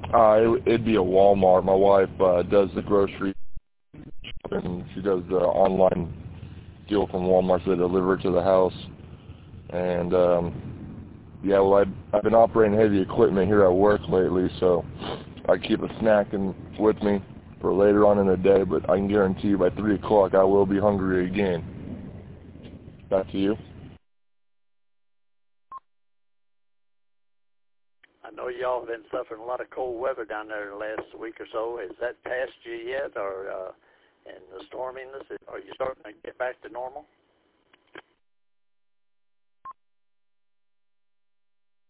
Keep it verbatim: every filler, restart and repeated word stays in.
Uh, it, it'd be a Walmart. My wife uh, does the grocery shopping. She does the online deal from Walmart, so they deliver it to the house. And, um, yeah, well, I've, I've been operating heavy equipment here at work lately, so I keep a snack in, with me for later on in the day, but I can guarantee you by three o'clock I will be hungry again. Back to you. I know y'all have been suffering a lot of cold weather down there the last week or so. Has that passed you yet, or uh, and the storminess, are you starting to get back to normal?